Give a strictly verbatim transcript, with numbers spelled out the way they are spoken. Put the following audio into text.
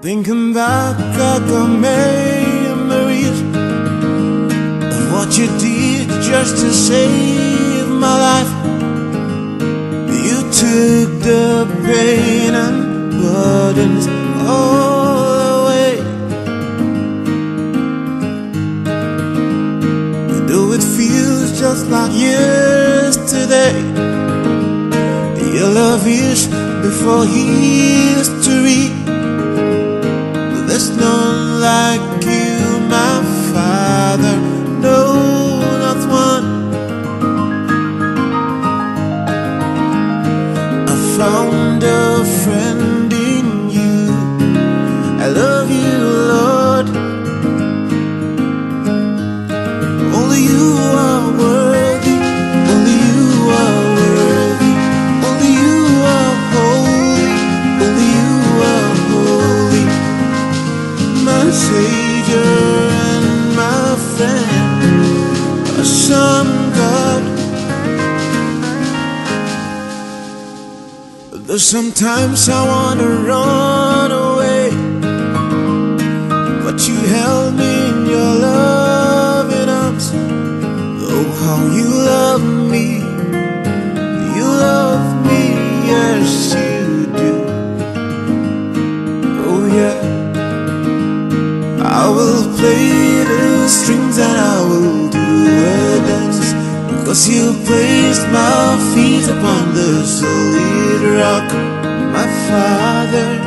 Thinking back, I got memories of what you did just to save my life. You took the pain and burdens all away. Though it feels just like yesterday, your love is before history. There's none like you, my Father, no, not one. I found a friend in you. I love you, Lord. Only you are worthy. Only you are worthy. Only you are holy. Only you are holy. My Savior and my friend, awesome God. Though sometimes I wanna run away, but you held me in your loving arms. Oh, how you love me, you love me, yes you do. Oh yeah, I will play the strings and I will do a dance, because you placed my feet upon the solid rock, my Father.